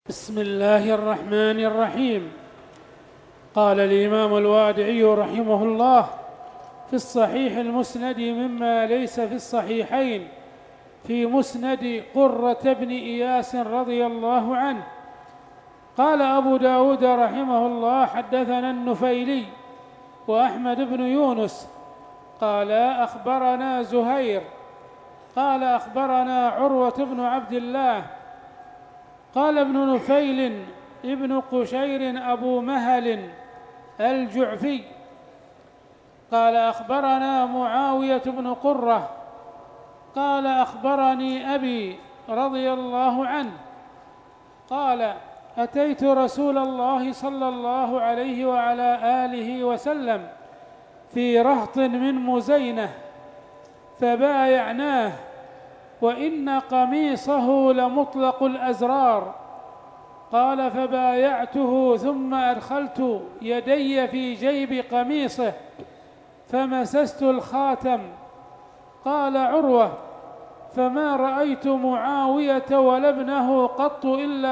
بسم الله الرحمن الرحيم. قال الإمام الوادعي رحمه الله في الصحيح المسند مما ليس في الصحيحين في مسند قرة بن إياس رضي الله عنه. قال أبو داود رحمه الله حدثنا النفيلي وأحمد بن يونس قال أخبرنا زهير قال أخبرنا عروة بن عبد الله قال ابن نفيل ابن قشير أبو مهل الجعفي قال أخبرنا معاوية بن قرة قال أخبرني أبي رضي الله عنه قال أتيت رسول الله صلى الله عليه وعلى آله وسلم في رهط من مزينة فبايعناه وإن قميصه لمطلق الأزرار. قال فبايعته ثم أدخلت يدي في جيب قميصه فمسست الخاتم. قال عروة فما رأيت معاوية ولا ابنه قط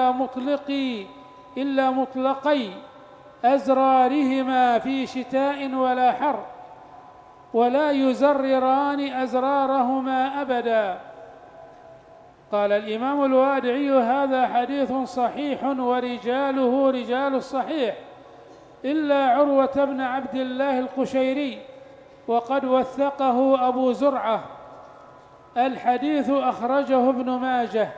إلا مطلقي أزرارهما في شتاء ولا حر ولا يزرران أزرارهما أبدا. قال الإمام الوادعي هذا حديث صحيح ورجاله رجال الصحيح إلا عروة بن عبد الله القشيري وقد وثقه أبو زرعة. الحديث أخرجه ابن ماجه.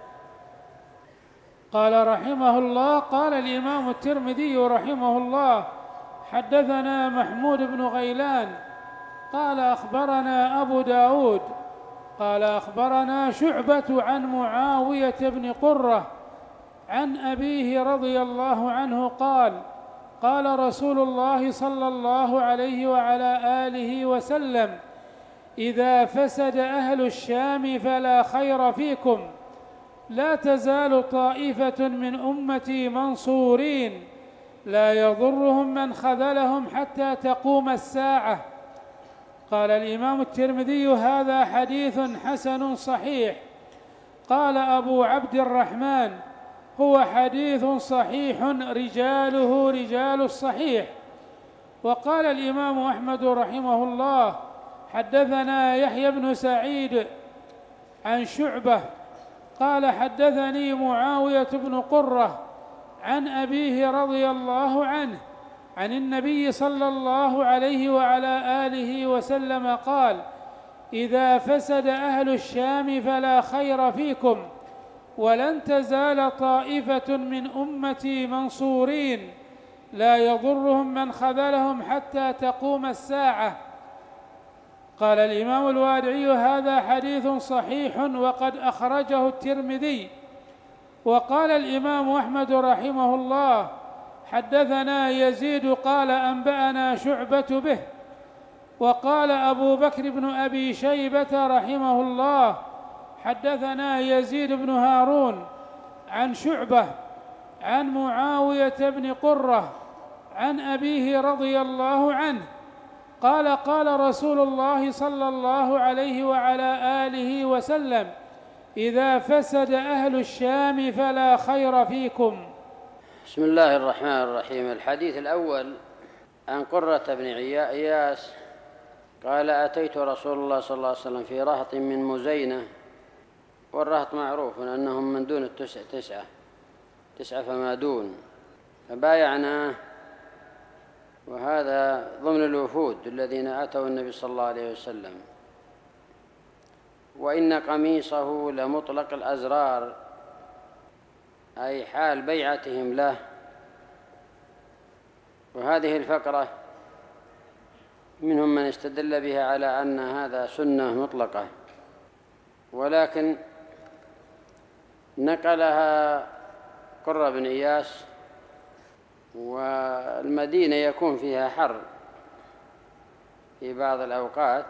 قال رحمه الله قال الإمام الترمذي رحمه الله حدثنا محمود بن غيلان قال أخبرنا أبو داود قال أخبرنا شعبة عن معاوية بن قرة عن أبيه رضي الله عنه قال قال رسول الله صلى الله عليه وعلى آله وسلم إذا فسد أهل الشام فلا خير فيكم لا تزال طائفة من أمتي منصورين لا يضرهم من خذلهم حتى تقوم الساعة. قال الإمام الترمذي هذا حديث حسن صحيح. قال أبو عبد الرحمن هو حديث صحيح رجاله رجال الصحيح. وقال الإمام أحمد رحمه الله حدثنا يحيى بن سعيد عن شعبة قال حدثني معاوية بن قرة عن أبيه رضي الله عنه عن النبي صلى الله عليه وعلى آله وسلم قال إذا فسد أهل الشام فلا خير فيكم ولن تزال طائفة من أمتي منصورين لا يضرهم من خذلهم حتى تقوم الساعة. قال الإمام الوادعي هذا حديث صحيح وقد أخرجه الترمذي. وقال الإمام أحمد رحمه الله حدثنا يزيد قال أنبأنا شعبة به. وقال أبو بكر بن أبي شيبة رحمه الله حدثنا يزيد بن هارون عن شعبة عن معاوية بن قرة عن أبيه رضي الله عنه قال قال رسول الله صلى الله عليه وعلى آله وسلم إذا فسد أهل الشام فلا خير فيكم. بسم الله الرحمن الرحيم. الحديث الأول عن قرة بن إياس قال أتيت رسول الله صلى الله عليه وسلم في رهط من مزينة، والرهط معروف أنهم من دون تسعة فما دون، فبايعناه، وهذا ضمن الوفود الذين أتوا النبي صلى الله عليه وسلم. وإن قميصه لمطلق الأزرار، أي حال بيعتهم له. وهذه الفقرة منهم من استدل بها على أن هذا سنة مطلقة، ولكن نقلها قرة بن إياس، والمدينة يكون فيها حر في بعض الأوقات،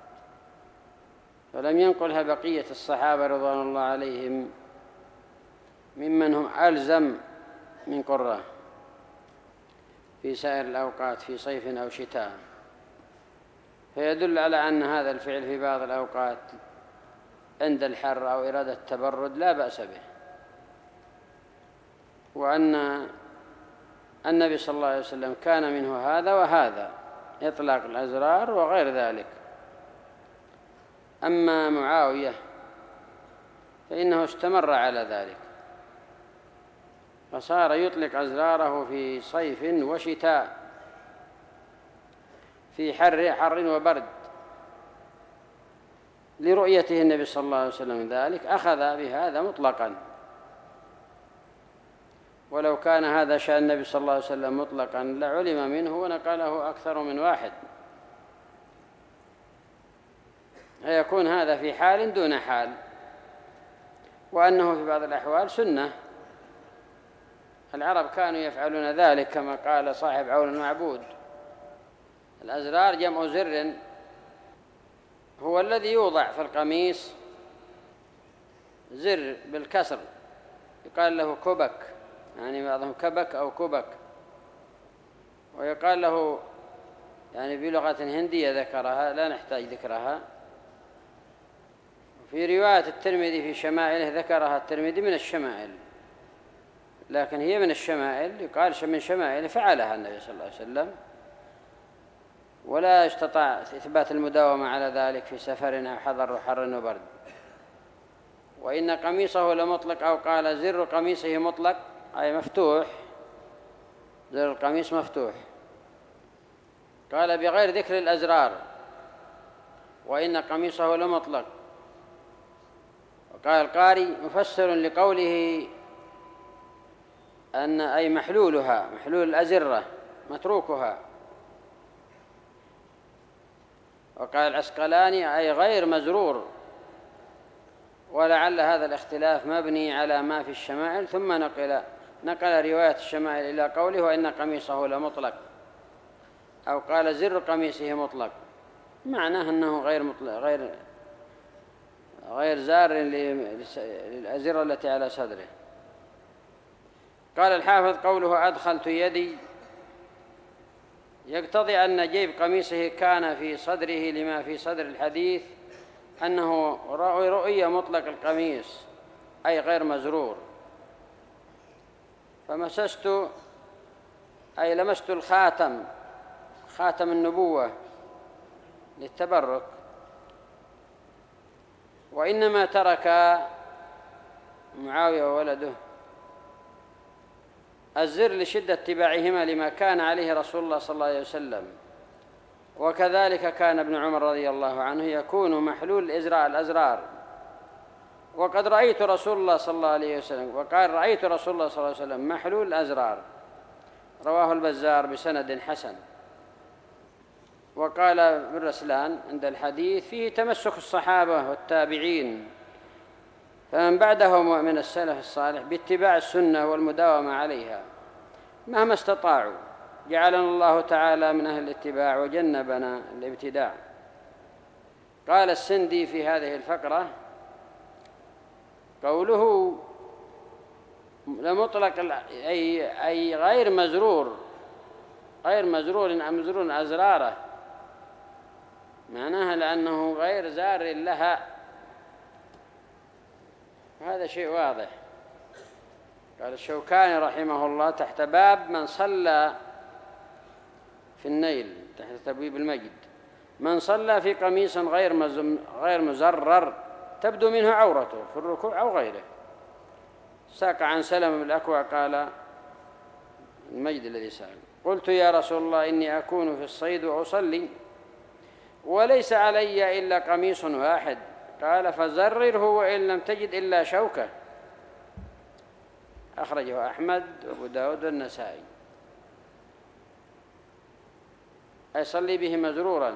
فلم ينقلها بقية الصحابة رضوان الله عليهم ممن هم ألزم من قرة في سائر الأوقات في صيف أو شتاء، فيدل على أن هذا الفعل في بعض الأوقات عند الحر أو إرادة التبرد لا بأس به. وأن النبي صلى الله عليه وسلم كان منه هذا وهذا، إطلاق الأزرار وغير ذلك. أما معاوية فإنه استمر على ذلك، فصار يطلق أزراره في صيف وشتاء، في حر وبرد، لرؤيته النبي صلى الله عليه وسلم ذلك أخذ بهذا مطلقا. ولو كان هذا شأن النبي صلى الله عليه وسلم مطلقا لعلم منه ونقله أكثر من واحد، فيكون هذا في حال دون حال، وأنه في بعض الأحوال سنة. العرب كانوا يفعلون ذلك كما قال صاحب عون المعبود: الأزرار جمع زر، هو الذي يوضع في القميص زر بالكسر، يقال له كبك، يعني بعضهم كبك أو كبك، ويقال له يعني بلغة هندية ذكرها لا نحتاج ذكرها. في رواية الترمذي في شمائله ذكرها الترمذي من الشمائل، لكن هي من الشمائل، يقال من شمائل فعلها النبي صلى الله عليه وسلم، ولا استطاع إثبات المداومة على ذلك في سفر أو حضر وحر وبرد. وإن قميصه لمطلق، أو قال زر قميصه مطلق أي مفتوح، زر القميص مفتوح، قال بغير ذكر الأزرار. وإن قميصه لمطلق، وقال القاري مفسر لقوله أن أي محلولها، محلول الأزرة متروكها. وقال العسقلاني أي غير مزرور، ولعل هذا الاختلاف مبني على ما في الشمائل، ثم نقل رواية الشمائل إلى قوله وإن قميصه لمطلق، أو قال زر قميصه مطلق، معناه أنه غير مطلق، غير زار للأزرة التي على صدره. قال الحافظ قوله أدخلت يدي يقتضي أن جيب قميصه كان في صدره، لما في صدر الحديث أنه رؤية مطلق القميص أي غير مزرور. فمسست أي لمست الخاتم، خاتم النبوة للتبرك. وإنما ترك معاوية وولده الزر لشدة اتباعهما لما كان عليه رسول الله صلى الله عليه وسلم، وكذلك كان ابن عمر رضي الله عنه يكون محلول الأزرار. وقد رأيت رسول الله صلى الله عليه وسلم، وقال رأيت رسول الله صلى الله عليه وسلم محلول الأزرار، رواه البزار بسند حسن. وقال ابن رسلان عند الحديث فيه تمسك الصحابة والتابعين فمن بعدهم من السلف الصالح باتباع السنة والمداومة عليها مهما استطاعوا، جعلنا الله تعالى من أهل الاتباع وجنبنا الابتداع. قال السندي في هذه الفقرة قوله لمطلق أي غير مزرور، غير مزرور أزراره، معناها لأنه غير زار لها، هذا شيء واضح. قال الشوكاني رحمه الله تحت باب من صلى في النيل، تحت تبويب المجد: من صلى في قميص غير مزرر تبدو منه عورته في الركوع أو غيره. ساق عن سلم بالأكوع قال المجد الذي سأل: قلت يا رسول الله إني أكون في الصيد وأصلي وليس علي إلا قميص واحد، قال فزرره وإن لم تجد إلا شوكة. أخرجه أحمد وأبو داود والنسائي. أي صلي به مزرورا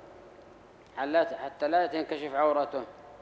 حتى لا تنكشف عورته.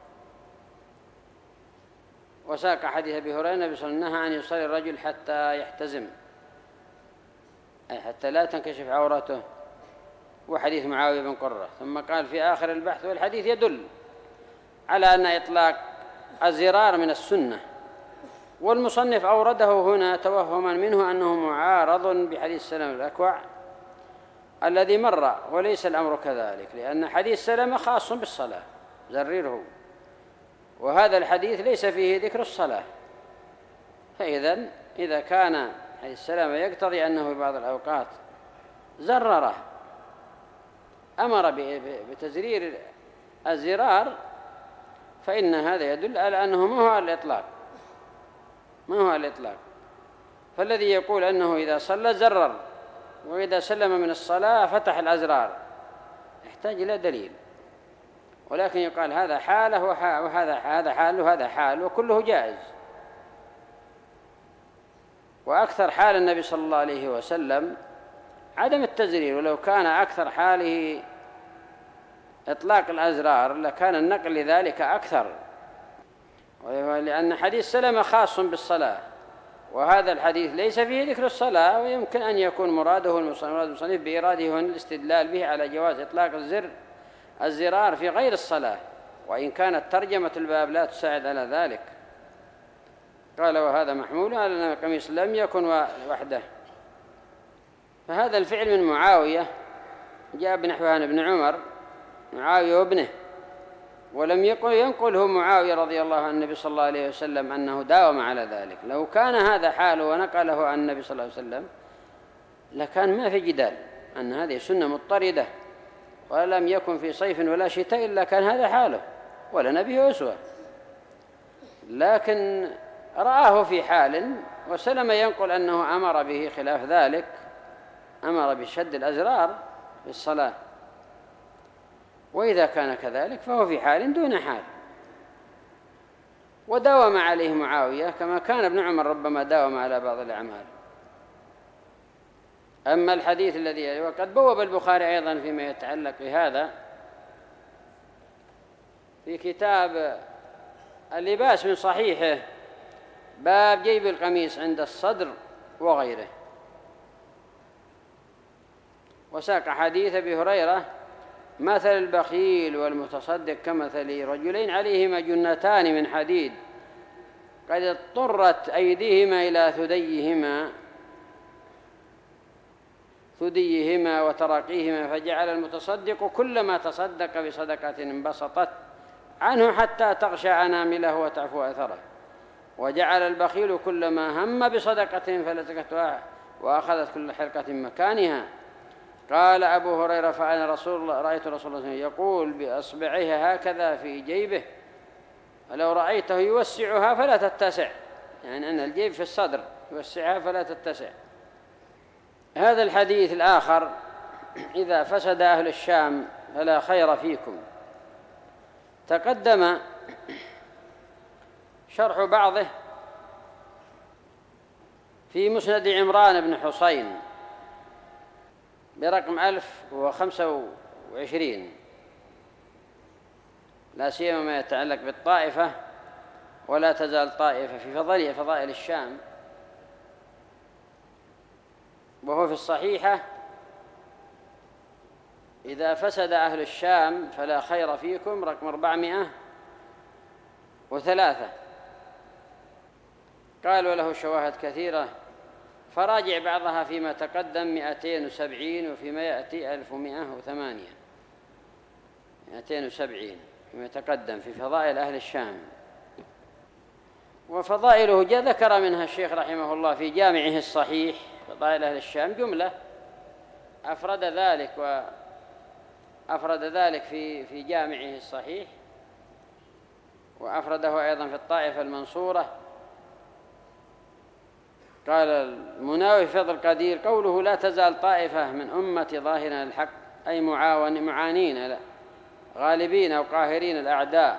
وساق حديث أبي هريرة النبي صلى الله عليه وسلم نهى أن يصلي الرجل حتى يحتزم، أي حتى لا تنكشف عورته، وحديث معاوية بن قرة. ثم قال في آخر البحث والحديث يدل على أن إطلاق الزرار من السنة، والمصنف أورده هنا توهما منه أنه معارض بحديث سلمة الأكوع الذي مر، وليس الأمر كذلك، لأن حديث سلمة خاص بالصلاة زرره، وهذا الحديث ليس فيه ذكر الصلاة، فإذن إذا كان عليه السلام يقتضي أنه في بعض الأوقات زرره، أمر بتزرير الزرار، فإن هذا يدل على أنه ما هو الإطلاق. فالذي يقول أنه إذا صلى زرر، وإذا سلم من الصلاة فتح الأزرار، يحتاج إلى دليل. ولكن يقال هذا حاله وهذا حال وهذا حال، وكله جائز. وأكثر حال النبي صلى الله عليه وسلم عدم التزرير، ولو كان أكثر حاله إطلاق الأزرار لكان النقل لذلك أكثر، لأن حديث سلمة خاص بالصلاة، وهذا الحديث ليس فيه ذكر الصلاة، ويمكن أن يكون مراده المصنف بإراده هنا الاستدلال به على جواز إطلاق الزرار في غير الصلاة، وإن كانت ترجمة الباب لا تساعد على ذلك. قال وهذا محمول على أن القميص لم يكن وحده. فهذا الفعل من معاوية جاء بنحوه عن ابن عمر، معاوية وابنه، ولم ينقله معاوية رضي الله عن النبي صلى الله عليه وسلم أنه داوم على ذلك. لو كان هذا حاله ونقله عن النبي صلى الله عليه وسلم لكان ما في جدال أن هذه سنة مضطردة، ولم يكن في صيف ولا شتاء إلا كان هذا حاله، ولنا به أسوة. لكن رآه في حال، وسلم ينقل أنه أمر به خلاف ذلك، أمر بشد الأزرار في الصلاة. وإذا كان كذلك فهو في حال دون حال، وداوم عليه معاوية كما كان ابن عمر ربما داوم على بعض الأعمال. أما الحديث الذي وقد بوب البخاري أيضا فيما يتعلق بهذا في كتاب اللباس من صحيحه، باب جيب القميص عند الصدر وغيره، وساق حديث أبي هريرة: مثل البخيل والمتصدق كمثل رجلين عليهما جنتان من حديد قد اضطرت أيديهما إلى ثديهما وتراقيهما، فجعل المتصدق كلما تصدق بصدقة انبسطت عنه حتى تغشى أنامله وتعفو أثره، وجعل البخيل كلما هم بصدقة فلتكتها وأخذت كل حلقة مكانها. قال أبو هريرة: فأنا رأيت رسول الله صلى الله عليه وسلم يقول بأصبعه هكذا في جيبه، ولو رأيته يوسعها فلا تتسع، يعني أن الجيب في الصدر يوسعها فلا تتسع. هذا الحديث الآخر: إذا فسد أهل الشام فلا خير فيكم، تقدم شرح بعضه في مسند عمران بن حسين برقم 1025، لا سيما ما يتعلق بالطائفة: ولا تزال طائفة في فضائل الشام، وهو في الصحيحة: إذا فسد أهل الشام فلا خير فيكم، رقم 403. قال وله شواهد كثيرة، فراجع بعضها فيما تقدم 270، وفيما يأتي 1108. 270 فيما يتقدم في فضائل أهل الشام. وفضائله ذكر منها الشيخ رحمه الله في جامعه الصحيح، فضائل أهل الشام جملة، أفرد ذلك في جامعه الصحيح، وأفرده أيضا في الطائفة المنصورة. قال المناوي في فضل القدير: قوله لا تزال طائفة من أمتي ظاهرين الحق، أي معانين غالبين أو قاهرين الأعداء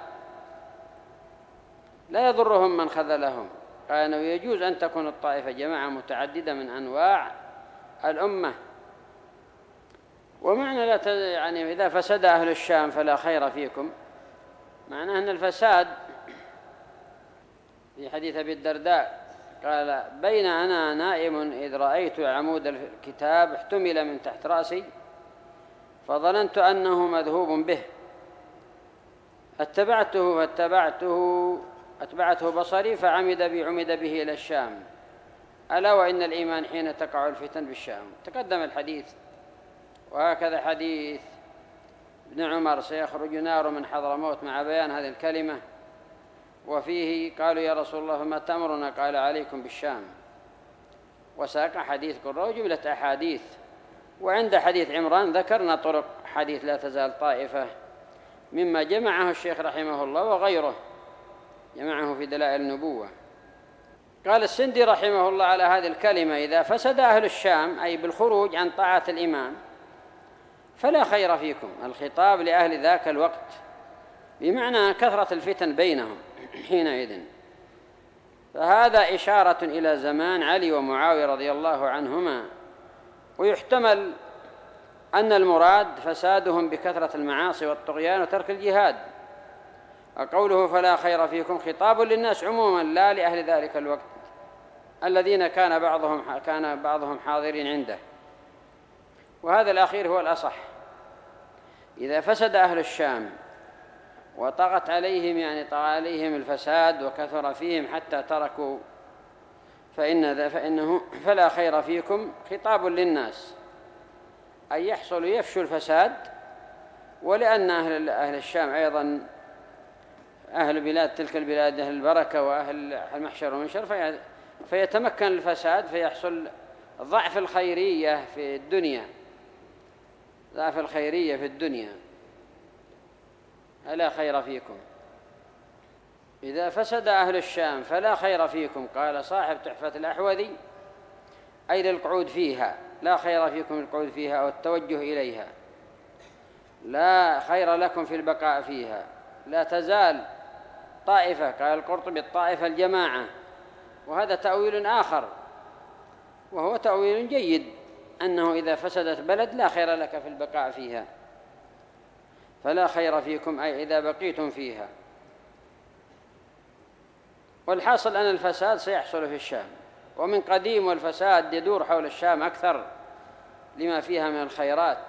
لا يضرهم من خذلهم. قال أنه يجوز أن تكون الطائفة جماعة متعددة من أنواع الأمة. ومعنى يعني إذا فسد أهل الشام فلا خير فيكم، معناه أن الفساد في حديث أبي الدرداء قال: بين أنا نائم إذ رأيت عمود الكتاب احتمل من تحت رأسي فظننت أنه مذهوب به، أتبعته بصري فعمد به إلى الشام، ألا وإن الإيمان حين تقع الفتن بالشام. تقدم الحديث. وهكذا حديث ابن عمر: سيخرج نار من حضرموت، مع بيان هذه الكلمة. وفيه قالوا: يا رسول الله فما تأمرنا؟ قال: عليكم بالشام. وساق حديث قرة وجملة أحاديث. وعند حديث عمران ذكرنا طرق حديث لا تزال طائفة مما جمعه الشيخ رحمه الله وغيره، جمعه في دلائل النبوة. قال السندي رحمه الله على هذه الكلمة: إذا فسد أهل الشام، أي بالخروج عن طاعة الإمام، فلا خير فيكم. الخطاب لأهل ذاك الوقت، بمعنى كثرة الفتن بينهم حينئذ. فهذا إشارة إلى زمان علي ومعاوية رضي الله عنهما، ويحتمل أن المراد فسادهم بكثرة المعاصي والطغيان وترك الجهاد. وقوله فلا خير فيكم خطاب للناس عموما لا لأهل ذلك الوقت الذين كان بعضهم حاضرين عنده. وهذا الأخير هو الأصح. إذا فسد أهل الشام وطغت عليهم، يعني طغى عليهم الفساد وكثر فيهم حتى تركوا، فإنه فلا خير فيكم خطاب للناس، أي يفشو الفساد. ولأن أهل الشام أيضا أهل بلاد تلك البلاد أهل البركة وأهل المحشر والمنشر، فيتمكن الفساد، فيحصل ضعف الخيرية في الدنيا، ضعف الخيرية في الدنيا. ألا خير فيكم. إذا فسد أهل الشام فلا خير فيكم، قال صاحب تحفة الأحوذي، أي للقعود فيها، لا خير فيكم القعود فيها أو التوجه إليها، لا خير لكم في البقاء فيها. لا تزال طائفة، قال القرطبي الطائفة الجماعة، وهذا تأويل آخر وهو تأويل جيد، أنه إذا فسدت بلد لا خير لك في البقاء فيها، فلا خير فيكم أي إذا بقيتم فيها. والحاصل أن الفساد سيحصل في الشام، ومن قديم والفساد يدور حول الشام أكثر لما فيها من الخيرات.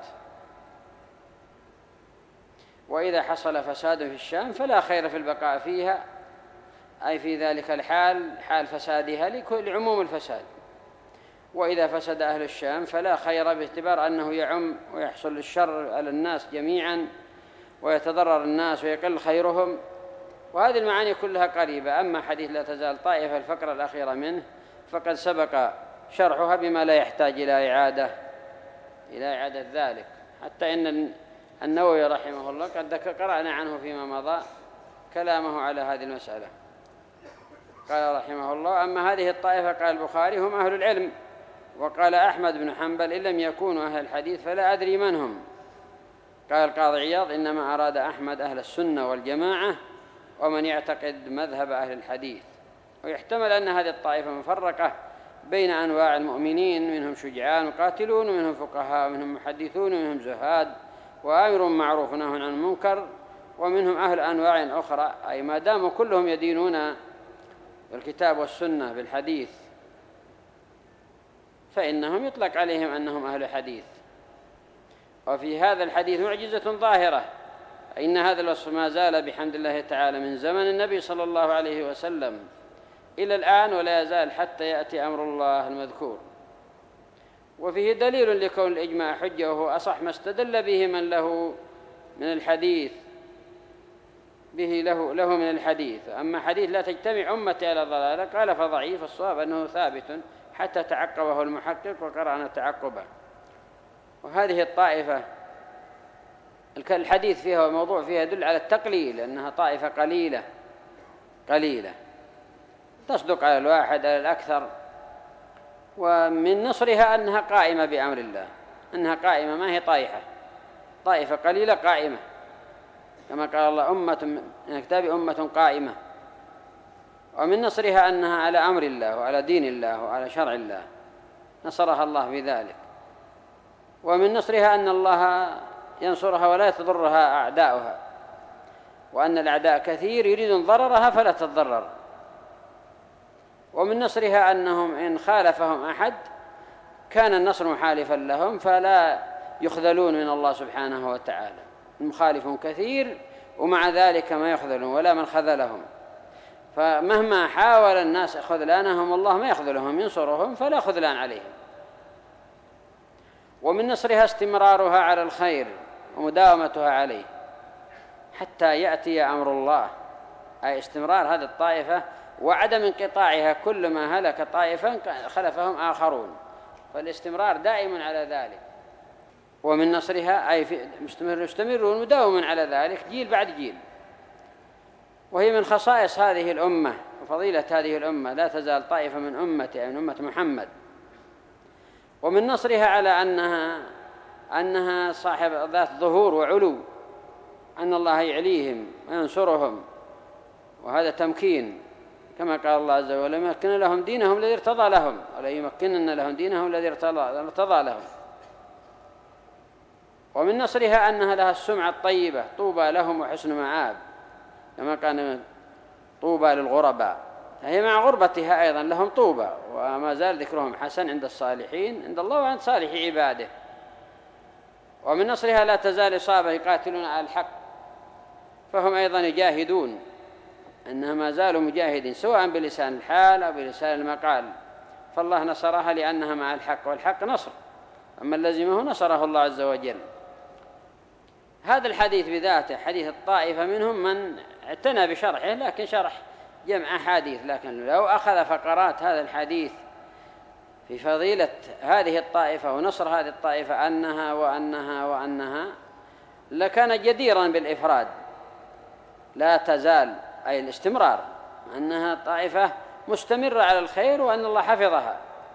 وإذا حصل فساد في الشام فلا خير في البقاء فيها، أي في ذلك الحال، حال فسادها لعموم الفساد. وإذا فسد أهل الشام فلا خير، باعتبار أنه يعم ويحصل الشر على الناس جميعا ويتضرر الناس ويقل خيرهم. وهذه المعاني كلها قريبة. أما حديث لا تزال طائفة الفقرة الأخيرة منه فقد سبق شرحها بما لا يحتاج إلى إعادة ذلك، حتى إن النووي رحمه الله قد قرأنا عنه فيما مضى كلامه على هذه المسألة. قال رحمه الله: أما هذه الطائفة، قال البخاري، هم أهل العلم. وقال أحمد بن حنبل: إن لم يكونوا أهل الحديث فلا أدري من هم. قال القاضي عياض: إنما أراد أحمد أهل السنة والجماعة ومن يعتقد مذهب أهل الحديث. ويحتمل أن هذه الطائفة مفرقة بين أنواع المؤمنين، منهم شجعان وقاتلون، ومنهم فقهاء، ومنهم محدثون، ومنهم زهاد وآمر معروف ونهى عن المنكر، ومنهم أهل أنواع أخرى. أي ما داموا كلهم يدينون بالكتاب والسنة بالحديث فإنهم يطلق عليهم أنهم أهل حديث. وفي هذا الحديث معجزة ظاهرة، إن هذا الوصف ما زال بحمد الله تعالى من زمن النبي صلى الله عليه وسلم إلى الآن، ولا يزال حتى يأتي أمر الله المذكور. وفيه دليل لكون الإجماع حجة، وهو أصح ما استدل به من له من الحديث له من الحديث. أما حديث لا تجتمع أمتي على ضلالة، قال فضعيف. الصواب أنه ثابت حتى تعقبه المحقق وقرأنا تعقبه. وهذه الطائفة الحديث فيها والموضوع فيها يدل على التقليل، أنها طائفة قليلة تصدق على الواحد على الأكثر. ومن نصرها أنها قائمة بأمر الله، أنها قائمة، ما هي طائفة قليلة قائمة، كما قال الله: أمة من كتاب أمة قائمة. ومن نصرها أنها على أمر الله وعلى دين الله وعلى شرع الله، نصرها الله بذلك. ومن نصرها أن الله ينصرها ولا تضرها أعداؤها، وأن الأعداء كثير يريدون ضررها فلا تتضرر. ومن نصرها أنهم إن خالفهم أحد كان النصر محالفا لهم فلا يخذلون من الله سبحانه وتعالى. المخالفون كثير ومع ذلك ما يخذلون ولا من خذلهم، فمهما حاول الناس خذلانهم الله ما يخذلهم، ينصرهم فلا خذلان عليهم. ومن نصرها استمرارها على الخير ومداومتها عليه حتى يأتي أمر الله، أي استمرار هذه الطائفة وعدم انقطاعها كل ما هلك طائفة خلفهم آخرون، فالاستمرار دائم على ذلك. ومن نصرها أي مستمرون مداوم على ذلك جيل بعد جيل. وهي من خصائص هذه الأمة وفضيلة هذه الأمة، لا تزال طائفة من أمتي أي من أمة محمد. ومن نصرها على أنها صاحب ذات ظهور وعلو، أن الله يعليهم وينصرهم، وهذا تمكين، كما قال الله عز وجل: يمكن لهم دينهم الذي ارتضى لهم، ولا يمكنن لهم دينهم الذي ارتضى لهم. ومن نصرها أنها لها السمعة الطيبة، طوبى لهم وحسن مآب، كما كان طوبى للغرباء، فهي مع غربتها أيضا لهم طوبى، وما زال ذكرهم حسن عند الصالحين عند الله وعند صالح عباده. ومن نصرها لا تزال إصابة يقاتلون على الحق، فهم أيضا يجاهدون، أنها ما زالوا مجاهدين سواء بلسان الحال أو بلسان المقال، فالله نصرها لأنها مع الحق، والحق نصر، أما لزمه نصره الله عز وجل. هذا الحديث بذاته حديث الطائفة منهم من اعتنى بشرحه، لكن شرح جمع أحاديث، لكن لو أخذ فقرات هذا الحديث في فضيلة هذه الطائفة ونصر هذه الطائفة أنها وأنها وأنها لكان جديرا بالإفراد. لا تزال أي الاستمرار، أنها طائفة مستمرة على الخير وأن الله حفظها.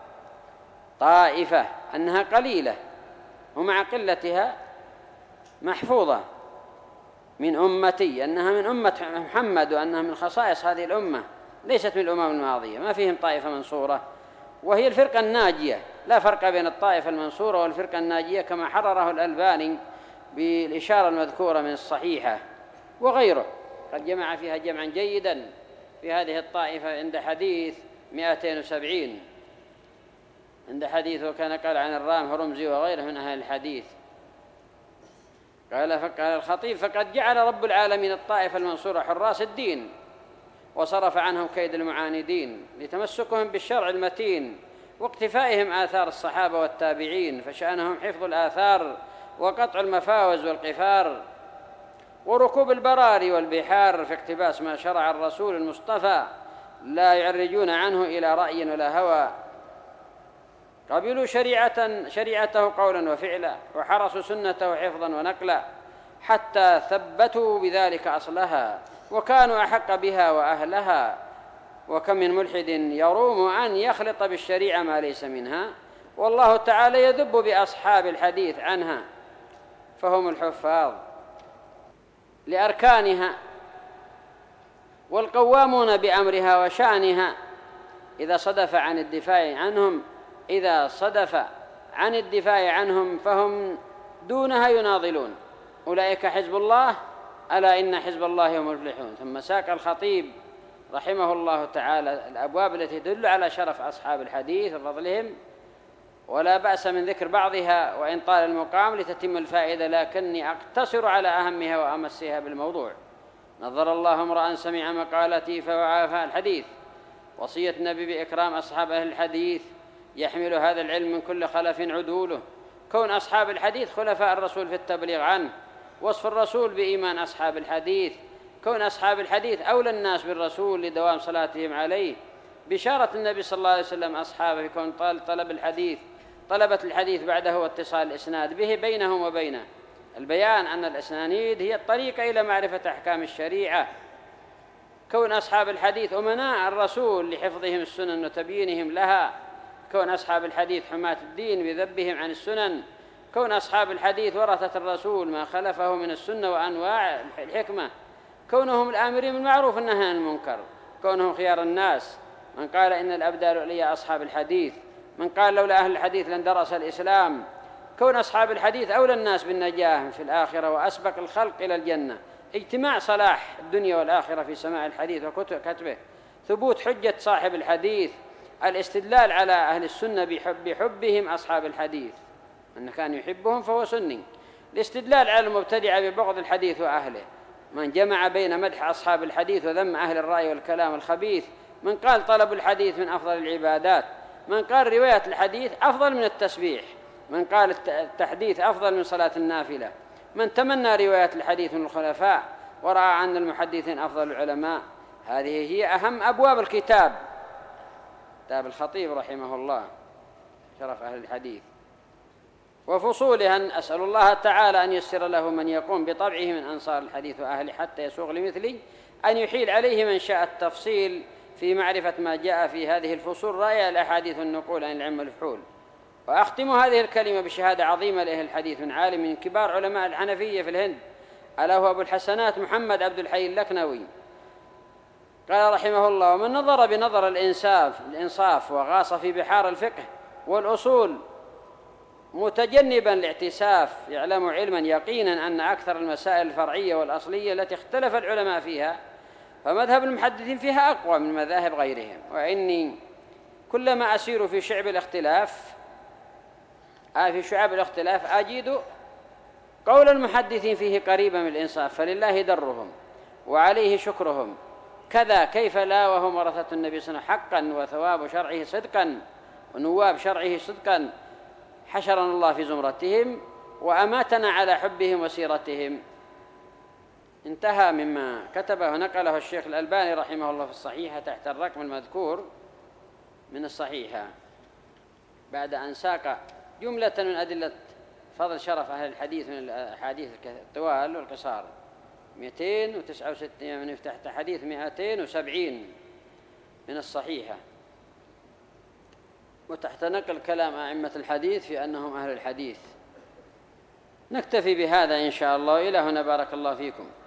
طائفة أنها قليلة ومع قلتها محفوظة من أمتي، أنها من أمة محمد، وأنها من خصائص هذه الأمة، ليست من الأمم الماضية، ما فيهم طائفة منصورة، وهي الفرقة الناجية. لا فرق بين الطائفة المنصورة والفرقة الناجية، كما حرره الألباني بالإشارة المذكورة من الصحيحة وغيره، قد جمع فيها جمعا جيدا في هذه الطائفة عند حديث 270، عند حديث وكان قال عن الرام هرمزي وغيره من أهل الحديث. قال الخطيب: فقد جعل رب العالمين الطائفة المنصورة حراس الدين، وصرف عنهم كيد المعاندين، لتمسكهم بالشرع المتين واقتفائهم آثار الصحابة والتابعين، فشأنهم حفظ الآثار وقطع المفاوز والقفار، وركوب البراري والبحار في اقتباس ما شرع الرسول المصطفى، لا يعرجون عنه إلى رأي ولا هوى، قبلوا شريعته قولا وفعلا، وحرسوا سنته حفظا ونقلا، حتى ثبتوا بذلك أصلها، وكانوا أحق بها وأهلها. وكم من ملحد يروم أن يخلط بالشريعة ما ليس منها، والله تعالى يذب بأصحاب الحديث عنها، فهم الحفاظ لأركانها والقوامون بأمرها وشأنها. إذا صدف عن الدفاع عنهم فهم دونها يناضلون، أولئك حزب الله، ألا إن حزب الله هم المفلحون. ثم ساق الخطيب رحمه الله تعالى الأبواب التي تدل على شرف أصحاب الحديث وفضلهم، ولا بأس من ذكر بعضها وإن طال المقام لتتم الفائدة، لكني أقتصر على أهمها وأمسها بالموضوع. نظر الله امرأ سمع مقالتي فوعى الحديث، وصية النبي بإكرام أصحاب أهل الحديث، يحمل هذا العلم من كل خلف عدوله، كون أصحاب الحديث خلفاء الرسول في التبليغ عنه، وصف الرسول بإيمان أصحاب الحديث، كون أصحاب الحديث أولى الناس بالرسول لدوام صلاتهم عليه، بشارة النبي صلى الله عليه وسلم أصحابه كون طلبة الحديث بعده واتصال الإسناد به بينهم وبينه، البيان أن الأسانيد هي الطريقة إلى معرفة أحكام الشريعة، كون أصحاب الحديث أمناء الرسول لحفظهم السنن وتبيينهم لها، كون أصحاب الحديث حماة الدين بذبهم عن السنن، كون أصحاب الحديث ورثة الرسول ما خلفه من السنة وأنواع الحكمة، كونهم الآمرين بالمعروف والنهي عن المنكر، كونهم خيار الناس، من قال إن الأبدال إلي أصحاب الحديث، من قال لولا أهل الحديث لاندرس الإسلام، كون أصحاب الحديث أولى الناس بالنجاة في الآخرة وأسبق الخلق إلى الجنة، اجتماع صلاح الدنيا والآخرة في سماع الحديث وكتبه، ثبوت حجة صاحب الحديث، الاستدلال على أهل السنة بحبهم أصحاب الحديث، من كان يحبهم فهو سني، الاستدلال على المبتدع ببغض الحديث وأهله، من جمع بين مدح أصحاب الحديث وذم أهل الرأي والكلام الخبيث، من قال طلب الحديث من أفضل العبادات، من قال رواية الحديث أفضل من التسبيح، من قال التحديث أفضل من صلاة النافلة، من تمنى رواية الحديث من الخلفاء ورأى أن المحدثين أفضل العلماء، هذه هي أهم أبواب الكتاب، كتاب الخطيب رحمه الله شرف أهل الحديث. وفصولها أسأل الله تعالى أن يسر له من يقوم بطبعه من أنصار الحديث وأهله حتى يسوغ لمثلي أن يحيل عليه من شاء التفصيل في معرفة ما جاء في هذه الفصول رأي الأحاديث النقول عن العلم الفحول. وأختم هذه الكلمة بشهادة عظيمة له الحديث عالم من كبار علماء الحنفية في الهند، ألا هو أبو الحسنات محمد عبد الحي اللكنوي، قال رحمه الله: ومن نظر بنظر الإنصاف وغاص في بحار الفقه والأصول متجنبا الاعتساف يعلم علما يقينا أن أكثر المسائل الفرعية والأصلية التي اختلف العلماء فيها فمذهب المحدثين فيها أقوى من مذاهب غيرهم. وإني كلما أسير في شعب الاختلاف أجد قول المحدثين فيه قريبا من الإنصاف، فلله درهم وعليه شكرهم، كذا كيف لا وهم ورثة النبي صلى الله عليه وسلم حقا وثواب شرعه صدقا ونواب شرعه صدقا، حشرنا الله في زمرتهم وأماتنا على حبهم وسيرتهم. انتهى مما كتبه ونقله الشيخ الألباني رحمه الله في الصحيحة تحت الرقم المذكور من الصحيحة، بعد أن ساق جملة من أدلة فضل شرف أهل الحديث من الأحاديث الطوال والقصار 269 من يفتح حديث 270 من الصحيحة، وتحت نقل كلام أئمة الحديث في أنهم أهل الحديث. نكتفي بهذا إن شاء الله. إلى هنا، بارك الله فيكم.